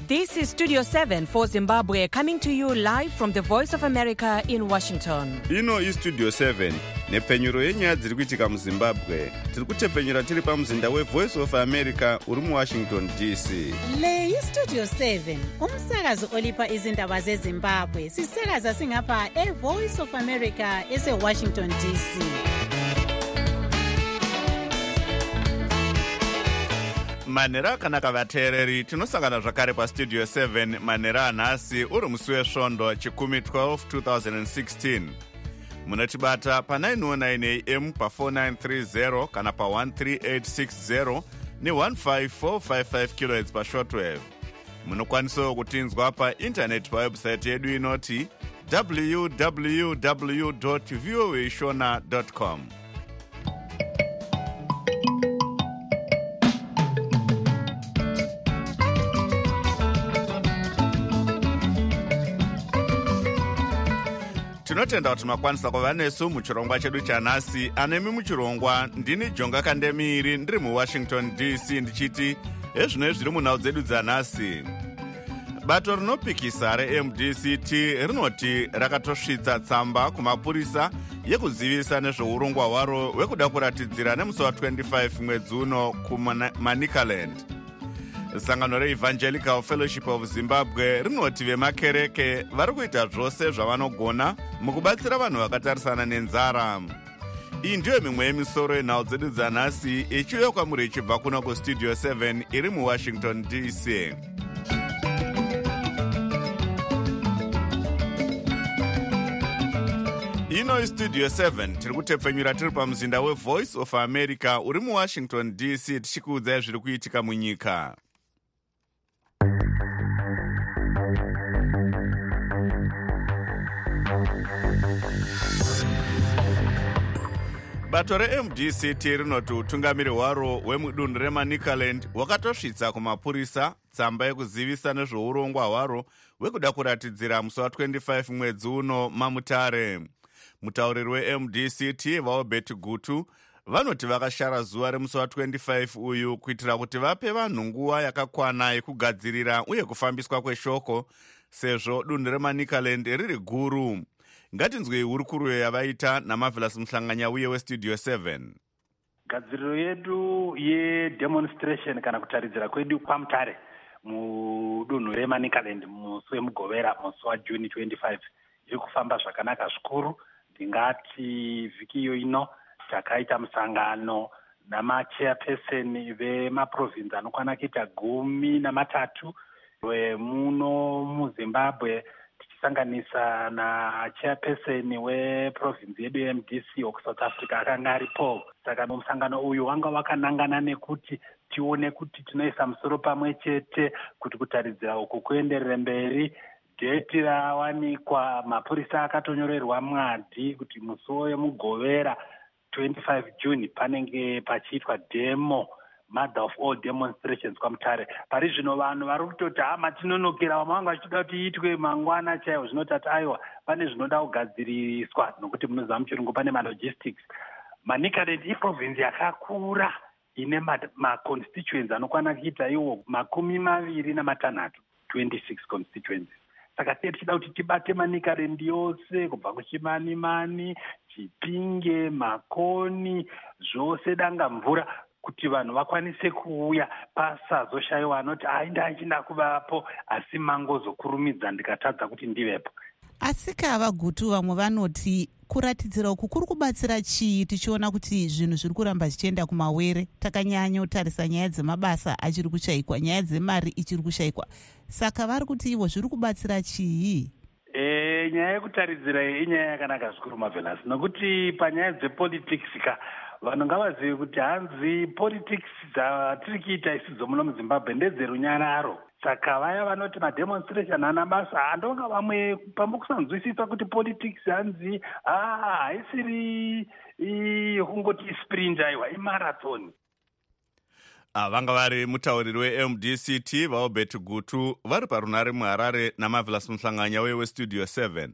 This is Studio 7 for Zimbabwe, coming to you live from the Voice of America in Washington. Ino iStudio 7 nepfenyuro yenyaya dziri kuitika muZimbabwe. Tiri kutepfenyura tiri pamuzinda weVoice of America uri muWashington DC. Le iStudio 7 umsakazo olipa izindaba zeZimbabwe. Sisakaza singapha eVoice of America eseWashington DC. Manhero akanaka vateereri, tinosangana zvakare paStudio 7 manhero anhasi uri musi wesvondo chikumi 12 2016. Munotibata pa909 AM pa4930 kana pa13860 ne15455 kHz pashortwave. Munokwanisawo kutinzwa paintaneti pawebsite yedu inoti www.voashona.com. Tinotenda kuti makwanisa kuva nesu muchirongwa chedu chanhasi. Anemi muchirongwa ndini Jonga Kandemiri ndiri muWashington DC ndichiti ezvino zviri munhau dzedu dzanhasi. Bato rinopikisa reMDCT rinoti rakatosvitsa tsamba kumapurisa yekuzivisa nezveurongwa hwaro hwekuda kuratidzira nemusi wa25 mwedzi uno kuManicaland. Sangano reEvangelical Fellowship of Zimbabwe rinoti vemakereke vari kuita zvose zvavanogona mukubatsira vanhu vakatarisana nenzara. Iyi ndiyo mimwe yemisoro yenhau dzedu dzanhasi ichiuya kwamuri ichibva kuno kuStudio 7 iri muWashington DC. Ino iStudio 7 tiri kutepfenyura tiri pamuzinda weVoice of America uri muWashington DC tichikuudzai zviri kuitika munyika. Bato reMDCT rinoti utungamiri hwaro hwemudunhu reManicaland hwakatosvitsa kumapurisa tsamba yekuzivisa nezveurongwa hwaro hwekuda kuratidzira musi wa25 mwedzi uno maMutare. Mutauriri weMDCT vaObert Gutu vanoti vakashara zuva remusi wa25 uyu kuitira kuti vape vanhu nguva yakakwana yekugadzirira uye kufambiswa kweshoko sezvo dunhu reManicaland riri guru. Ngatinzwei hurukuro yavaita naMarvelous Muhlanganya uye weStudio 7. Gadziriro yedu yedemonstration kana kutaridzira kwedu kwaMutare mudunhu reManicaland musi wemugovera musi waJuni 25 iri kufamba zvakanaka zvikuru. Ndingati vhiki iyo ino takaita musangano namachairperson vemaprovinsi anokwana kuita 13 muno muZimbabwe, tichisanganisa nachairperson weprovinsi yedu yeMDC okuSouth Africa akanga aripo. Saka musangano uyu wanga wakanangana nekuti tione kuti tinoisa musoro pamwe chete kuti kutaridzira uku kuenderere mberi. Dheti rawanikwa, mapurisa akatonyorerwa mwadi kuti musi wemugovera 25 June panenge pachiitwa demo, mother of all demonstrations kwaMutare. Pari zvino vanhu vari kutoti matinonokera vamwe vanga vachida kuti iitwe mangwana chaiwo, zvinotati aiwa pane zvinoda kugadziriswa nokuti munoziva muchirungu pane malogistics. Manicaland iprovinsi yakakura ine maconstituency anokwana kuita iwo 26, 26 constituencies. Saka tichida kuti tibate Manicaland yose kubva kuChimanimani, Chipinge, Makoni, zvose danga mvura, kuti vanhu vakwanise kuuya pasazoshayiwa anoti ndachida kuvapo asi mangozokurumidza ndikatadza kuti ndivepo. Asi kava Gutu, vamwe vanoti kuratidzira uku kuri kubatsira chii tichiona kuti zvinhu zviri kuramba zvichienda kumawere, takanyanya kutarisa nyaya dzemabasa achiri kushayikwa, nyaya dzemari ichiri kushayikwa. Saka vari kuti ivo zviri kubatsira chii? Nyaya yekutaridzira inyaya yakanaka zvikuru Marvelous, nokuti panyaya dzepolitics vanhu ngavazive kuti hanzi politics dzatiri kuita isidzo muno muZimbabwe ndedzerunyararo. Saka vaya vanoti mademonstration ana basa andonga vamwe pambokusanzwisisa kuti politics hanzi haisiri kungoti sprint, aiwa imarathon. Vanga vari mutauriri weMDCT vaObert Gutu vari parunare muHarare naMarvelous Muhlanganya weStudio 7.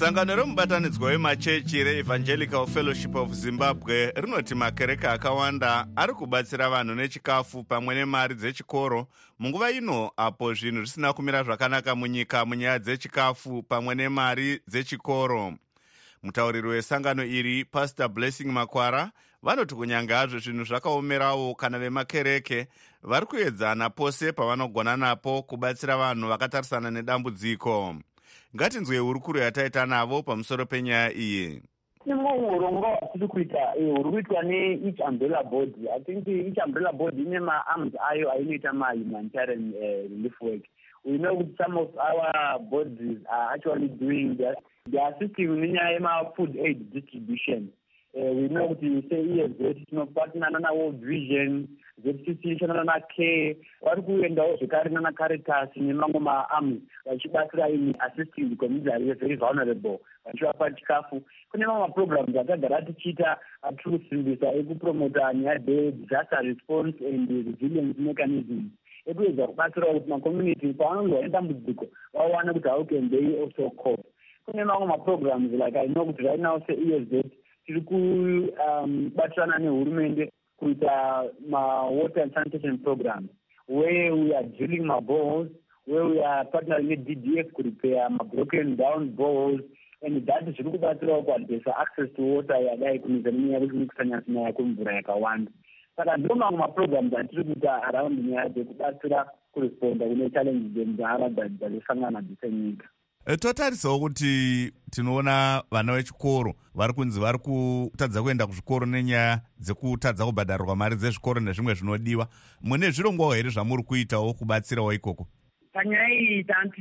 Sangano remubatanidzwa wemachechi reEvangelical Fellowship of Zimbabwe rinoti makereke akawanda ari kubatsira vanhu nechikafu pamwe nemari dzechikoro munguva ino apo zvinhu zvisina kumira zvakanaka munyika munyaya dzechikafu pamwe nemari dzechikoro. Mutauriri wesangano iri Pastor Blessing Makwara vanoti kunyange hazvo zvinhu zvakaomerawo kana vemakereke vari kuedzana pose pavanogona napo kubatsira vanhu vakatarisana nedambudziko. Ngatinzwe hurukuro yataita navo pamusoro penyaya iyi. Urongwa hwatiri kuita huri kuitwa neeach umbrella board. I think each umbrella board ine ma-arms ayo ainoita ma-humanitarian relief work. We know that some of our boards are actually doing that. They are assisting nenyaya yema-food aid distribution. We know kuti se-EFZ tinopartner nana World Vision, ZCC chana nana Care, vari kuendawo zvekare nana Caritas nemamwe ma-arms vachibatsira assisting the community are very vulnerable. Vachivapa chikafu. Kune mamwe programs akagara tichiita atiri kusimbisa ekupromota nyaya disaster response and resilience mechanisms. Ekuedza kubatsira kuti macommunity pavanonzwa nedambudziko vawane kuti how can they also cope. Kune mamwe ma-programs like I know kuti right now se-EFZ tiri kubatsirana nehurumende kuita water and sanitation programs where we are drilling boreholes, where we are partnering with DDF to repair broken down boreholes, and that zviri kubatsirawo kuadhesa access to water yadai kunisa nenyaya yekukusanyasa nyaya kwemvura yakawanda. Saka ndo mamwe maprograms atiri kuita around nyaya dzekubatsira kuresponda kune challenges dzemunharaunda dzakasangana dzesenyika. Totarisawo kuti tinoona vana vechikoro vari kunzi vari kutadza kuenda kuzvikoro nenyaya dzekutadza kubhadharirwa mari dzezvikoro nezvimwe zvinodiwa. Mune zvirongwawo here zvamuri kuitawo kubatsirawo ikoko? Panyaya iyi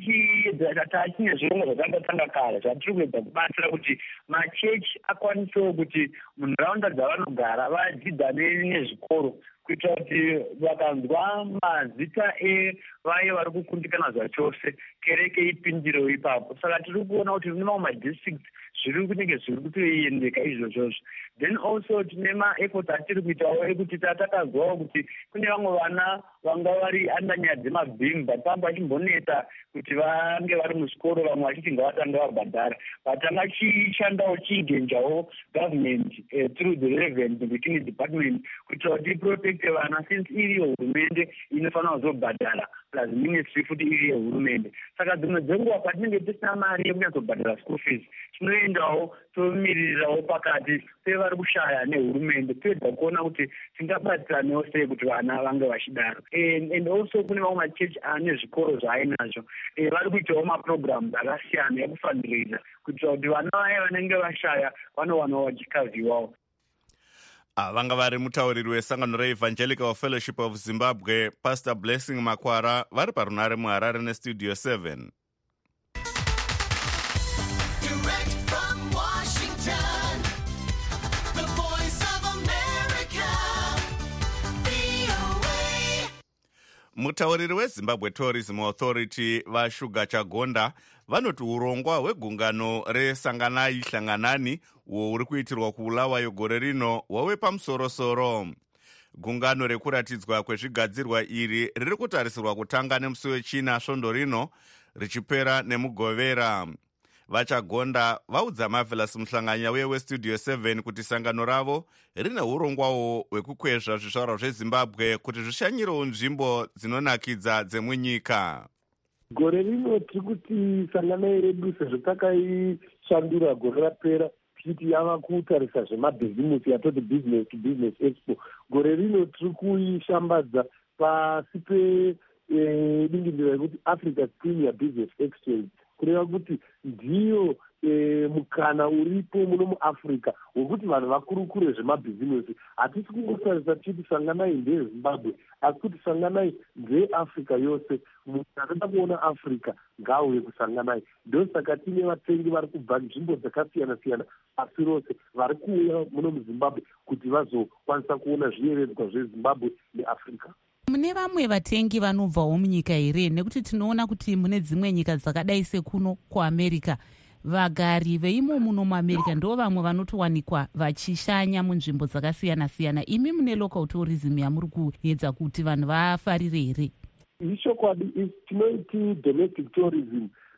tachine zvirongwa zvakatanga kare zvatiri kuedza kubatsira kuti machechi akwanisewo kuti munharaunda dzavanogara vadzidzane nezvikoro kuitira kuti vakanzwa mazita evaye vari kukundikana zvachose kereke ipindirewo ipapo. Saka tiri kuona kuti mune mamwe madistricts zviri kunenge zviri kutoendeka izvozvozvo. Then also tine maefforts atiri kuitawo ekuti takazwawo kuti kune vamwe vana vanga vari anda nyaya dzemabhimu patamba achimboneta kuti vange vari muzvikoro vamwe vachiti ngavatanga vabhadhara. Vatanga chishandawo chiigenjawo government through the relevant within department kuitira kuti iprotecte vana since iriyo hurumende inofanira kuzobhadhara plus ministry futi iriyo hurumende. Saka dzimwe dzenguva patinenge tisina mari yekunyatsobhadhara school fees tinoendawo tomirirawo pakati pevari kushaya nehurumende toedza kuona kuti tingabatsiranewo sei kuti vana vange vachidaro. And also kune mamwe machechi ane zvikoro zvaainazvo vari kuitawo maprograms akasiyana ekufundraiser kuitira kuti vana vaya vanenge vashaya vanowanawo vachikaviwawo. Vanga vari mutauriri wesangano reEvangelical Fellowship of Zimbabwe Pastor Blessing Makwara vari parunare muHarare neStudio 7. Mutauriri weZimbabwe Tourism Authority vaShuga Chagonda vanoti urongwa hwegungano reSanganai Hlanganani uwo uri kuitirwa kuBulawayo gore rino hwave pamusoro-soro. Gungano rekuratidzwa kwezvigadzirwa iri riri kutarisirwa kutanga nemusi wechina svondo rino richipera nemugovera. Vachagonda vaudza Marvelous Muhlanganya weStudio 7 kuti sangano ravo rine urongwawo hwekukwezva zvizvarwa zveZimbabwe kuti zvishanyirewo nzvimbo dzinonakidza dzemunyika. Gore rino tiri kuti Sanganai redu sezvo takaishandura gore rapera tichiti yava kutarisa zvemabhizimusi yatoti business to business expo. Gore rino tiri kuishambadza pasi pedingindiro yekuti Africa's Premier Business Exchange, kureva kuti ndiyo mukana uripo muno muAfrica wekuti vanhu vakurukure zvemabhizimusi. Hatisi kungotarisa tichiti Sanganai ndeyeZimbabwe asi kuti Sanganai ndeyeAfrica yose. Munhu anoda kuona Africa ngaauye kuSanganai. Ndosaka tine vatengi vari kubva nzvimbo dzakasiyana-siyana pasi rose vari kuuya muno muZimbabwe kuti vazokwanisa kuona zviyevedzwa zveZimbabwe neAfrica. Mune vamwe vatengi vanobvawo munyika here? Nekuti tinoona kuti mune dzimwe nyika dzakadai sekuno kuAmerica vagari veimo muno muAmerica ndo vamwe vanotowanikwa vachishanya munzvimbo dzakasiyana-siyana. Imi mune local tourism yamuri kuedza kuti vanhu vafarire here? Ishokwadi tinoiti domestic tourism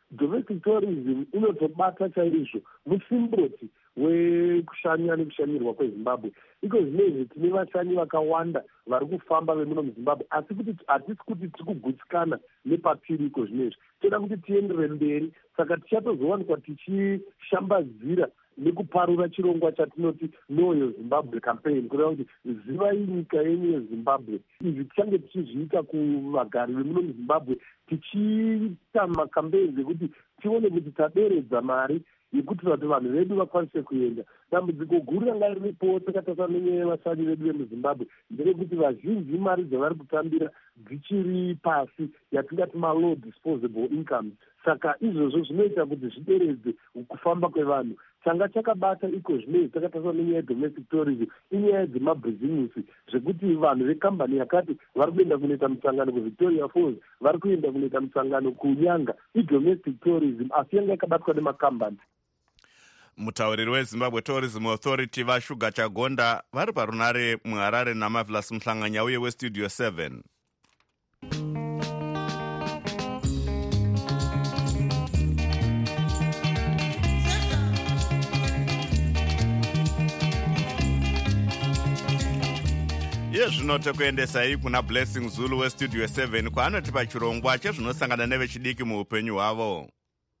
domestic tourism inotobata chaizvo musimboti wekushanya nekushanirwa kwezimbabwe. Iko zvinezvi tine vashanyi vakawanda vari kufamba vemuno muzimbabwe, asi kuti hatisi kuti tiri kugutsikana nepatiri iko zvinezvi, toda kuti tiendere mberi. Saka tichatozowanikwa tichishambadzira nekuparura chirongwa chatinoti Know Your Zimbabwe campaign, kureva kuti zivai nyika yenyu yezimbabwe. Izvi tichange tichizviita kuvagari vemuno muzimbabwe, tichiita makampeini ekuti tione kuti taderedza mari yekuti kuti vanhu vedu vakwanise kuenda. Dambudziko guru ranga riripo takataura nevashanyi vedu vemuzimbabwe nderekuti vazhinji mari dzavari kutambira dzichiri pasi, yatingati low disposable income. Saka izvozvo zvinoita kuti zvideredze kufamba kwevanhu. Changa chakabata iko zvinezvi takataura nenyaya yedomestic tourism inyaya dzemabhizimusi, zvekuti vanhu vekambani yakati vari kuenda kunoita musangano kuVictoria Falls, vari kuenda kunoita musangano kuNyanga, idomestic tourism asi yanga yakabatwa nemakambani. Mutauriri weZimbabwe Tourism Authority vaShuga Chagonda vari parunare muHarare naMarvelous Mhlanganya uye weStudio 7. Zvino tekuendesai kuna Blessing Zulu weStudio 7 kwaanotipa chirongwa chezvinosangana nevechidiki muupenyu hwavo.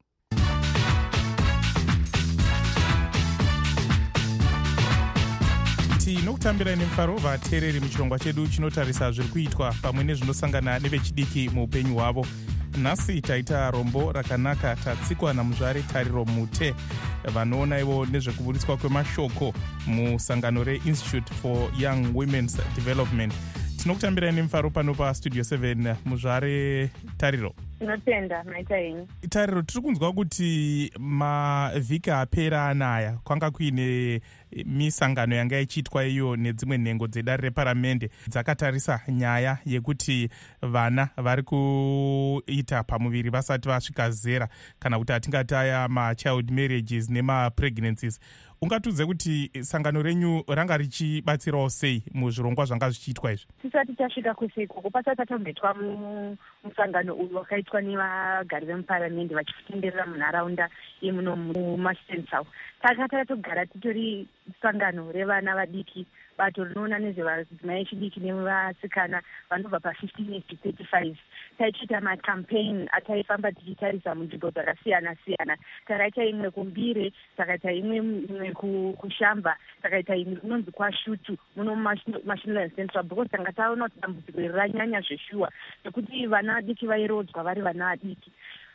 Tinokutambira nemufaro vateereri muchirongwa chedu chinotarisa zviri kuitwa pamwe nezvinosangana nevechidiki muupenyu hwavo. Nhasi taita rombo rakanaka, tatsikwa naMuzvare Tariro Mute vanoona ivo nezvekubudiswa kwemashoko musangano reInstitute for Young Women's Development. Tinokutambira nemufaro pano paStudio 7. Muzvare Tariro. Tinotenda maita henyu. Tariro, tiri kunzwa kuti mavhiki apera anaya kwanga kuine misangano yanga ichiitwa iyo nedzimwe nhengo dzedare reparamende dzakatarisa nyaya yekuti vana vari kuita pamuviri vasati vasvika zera, kana kuti atingati aya machild marriages nemapregnancies. Ungatudze kuti sangano renyu ranga richibatsirawo sei muzvirongwa zvanga zvichiitwa izvi? Tisati tasvika kusekoko pasati tatomboitwa musangano uyu wakaitwa nevagari vemuparamende vachitenderera munharaunda yemuno muMashton South. Takati togara titori sangano revana vadiki, bato rinoona nezvevadzimai vechidiki nevasikana vanobva pa15 years to 35. Taichiita makampeini ataifamba tichitarisa munzvimbo dzakasiyana siyana. Takaita imwe kuMbire, takaita imwe kuShamba, takaita imwe kunonzi kwaShutu muno muMashinland Central, because tanga taona kuti dambudziko ranyanya zveshuwa nekuti vana vadiki vairodzwa vari vana vadiki.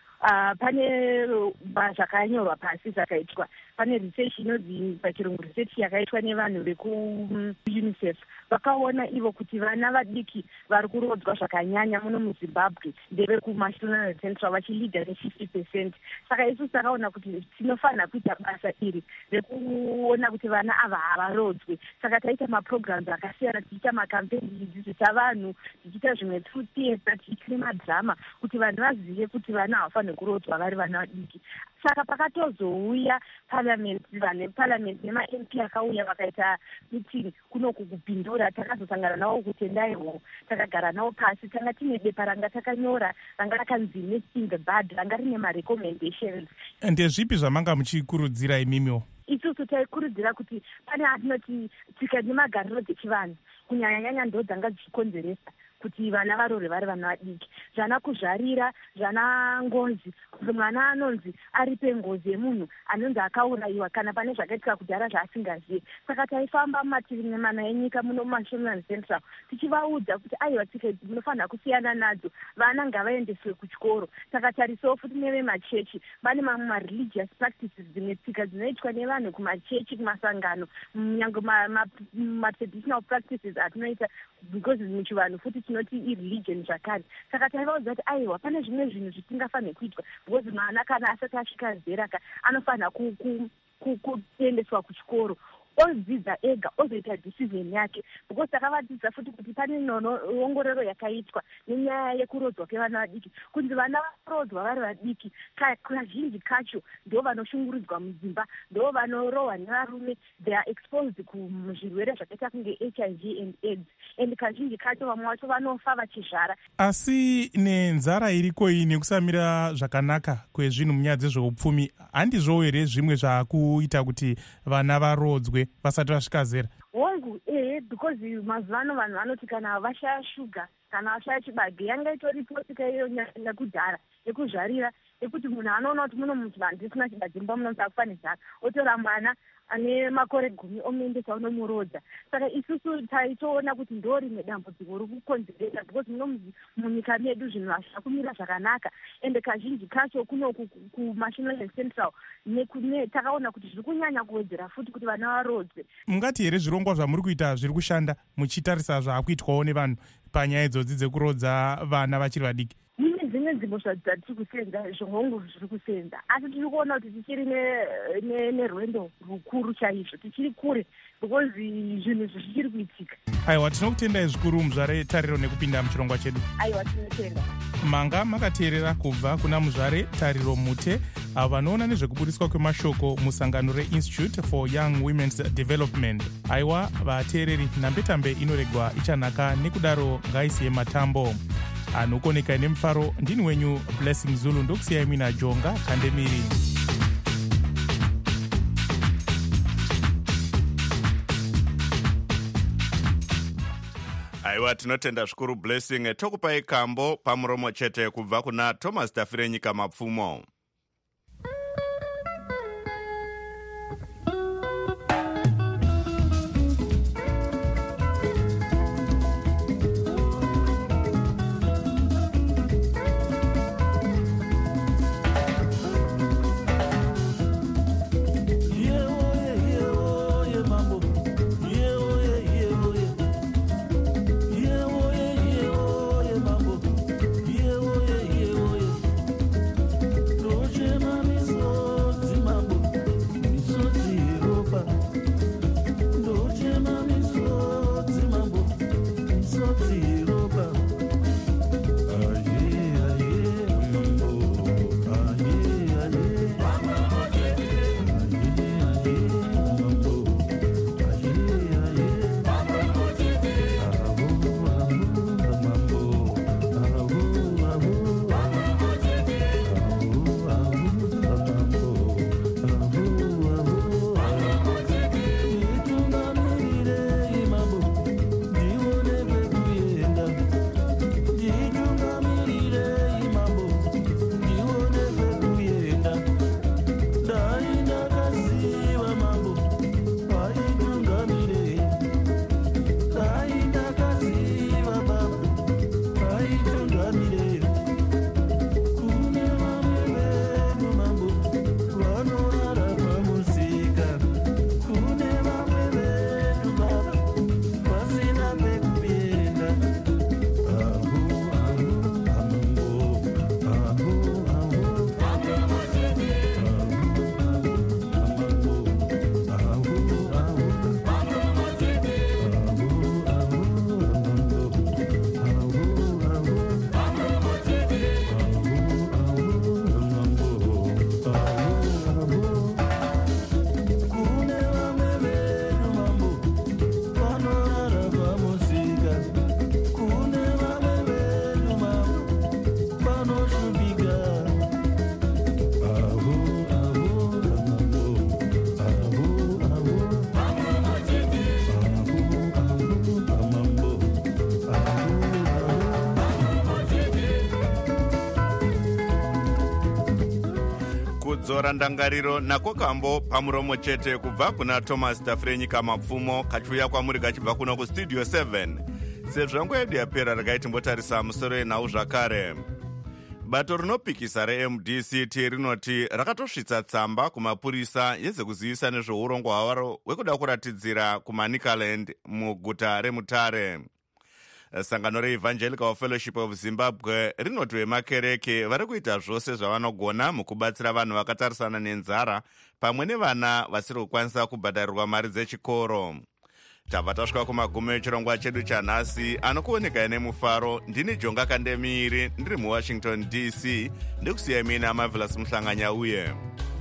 Pane zvakanyorwa pasi zvakaitwa, pane research inodzi pachirungu research yakaitwa nevanhu vekuUnicef. Vakaona ivo kuti vana vadiki vari kurodzwa zvakanyanya muno muZimbabwe ndevekuMashinland Central vachilidha ne50%. Saka isu takaona kuti tinofanira kuita basa iri rekuona kuti vana ava havarodzwe. Saka taita maprograms akasiyana, tichiita makampeini, tichidzidzisa vanhu, tichiita zvimwe through theatre, tichiita madrama kuti vanhu vazive kuti vana havafaniri kurodzwa vari vana vadiki. Saka pakatozouya parliament nemaMP akauya vakaita meeting kunoku kupindura. Takazosangana navo kutendaiwo, takagara navo pasi, tanga tine bepa ranga takanyora ranga rakanzi Nesting the Bud, ranga rine marecommendations. Ndezvipi zvamanga muchikurudzira imimiwo? Isusu taikurudzira kuti pane atinoti tsika nemagariro dzechivanhu kunyanya ndo dzanga dzichikonzeresa kuti vana varore vari vana vadiki. Zvana kuzvarira, zvana ngozi, kuti mwana anonzi aripe ngozi yemunhu anonzi akaurayiwa kana pane zvakaitika kudhara zvaasingazivi. Saka taifamba mumativi mana enyika muno muMashinland Central tichivaudza kuti aiwa tsika idzi munofanira kusiyana nadzo, vana ngavaendeswe kuchikoro. Takatarisawo futi nevemachechi, vane mamwe mareligious practices, dzimwe tsika dzinoitwa nevanhu kumachechi, kumasangano, nyange matraditional practices atinoita because muchivanhu futi tinoti ireligion zvakare. Saka taivaudza kuti aiwa pane zvimwe zvinhu zvitingafanire kuitwa because mwana kana asati asvika zera anofanira kuendeswa kuchikoro. odzidza ega ozoita decision yake, because takavadzidza futi kuti pane ongororo yakaitwa nenyaya yekurodzwa kwevana vadiki, kunzi vana varodzwa vari vadiki kazhinji kacho ndo vanoshungurudzwa mudzimba, ndo vanorohwa nevarume, they are exposed kuzvirwere zvakaita kunge HIV and AIDS, and kazhinji kacho vamwe vacho vanofa vachizvara. Asi nenzara iriko iyi nekusamira zvakanaka kwezvinhu munyaya dzezveupfumi, handizvo here zvimwe zvakuita kuti vana varodzwe vasati vasvika zera? Hongu because mazuvano vanhu vanoti kana vashaya shuga kana vashaya chibage, yanga itoripo tsika iyo nekudhara yekuzvarira, yekuti munhu anoona kuti muno munhu handisina chibage mba munosa kufanizana, otora mwana ane makore 10 omuendesa unomurodza. Saka isusu taitoona kuti ndo rimwe dambudziko rikukonzeresa, because munyika medu zvinhu hazvina kumira zvakanaka, ende kazhinji kacho kunoku kuMasvingo Health Central takaona kuti zviri kunyanya kuwedzera futi kuti vana varodzwe. Mungati here zvirongwa zvamuri kuita zviri kushanda muchitarisa zvaakuitwawo nevanhu panyaya idzodzi dzekurodza vana vachiri vadiki? Mune dzimwe nzvimbo dzatiri kusenza zvihongo zviri kusenza, asi tiri kuona kuti tichiri nerwendo rukuru chaizvo, tichiri kure because zvinhu zvichiri kuitika. Aiwa, tinokutendai zvikuru muzvare Tariro nekupinda muchirongwa chedu. Aiwa, tinotenda. Manga makateerera kubva kuna muzvare Tariro Mute, avo vanoona nezvekubudiswa kwemashoko musangano reInstitute for Young Women's Development. Aiwa vateereri, nhambetambe inoregwa ichanhaka, nekudaro ngaisiye matambo. Anokoneka nemufaro, ndini wenyu Blessing Zulu, ndokusiyai mina Jonga Kandemiri. Aiwa, tinotenda zvikuru Blessing. Tokupai kambo pamuromo chete kubva kuna Thomas Tafire Nyika Mapfumo. Kudzora ndangariro nako kambo pamuromo chete kubva kuna Thomas Tafire Nyika Mapfumo, kachiuya kwamuri kachibva kuno kustudio 7. Sezvo nguva yedu yapera regai timbotarisa musoro enhau zvakare. Bato rinopikisa reMDCT rinoti rakatosvitsa tsamba kumapurisa yezekuzivisa nezveurongwa hwaro hwekuda kuratidzira kuManicaland muguta reMutare. sangano reEvangelical Fellowship of Zimbabwe rinoti vemakereke vari kuita zvose zvavanogona mukubatsira vanhu vakatarisana nenzara pamwe nevana vasiri kukwanisa kubhadharirwa mari dzechikoro. Tabva tasvika kumagumo echirongwa chedu chanhasi, anokuonekai nemufaro. Ndini Jonga Kandemiri ndiri muWashington DC, ndikusiyai mina Marvelous Muhlanganya uye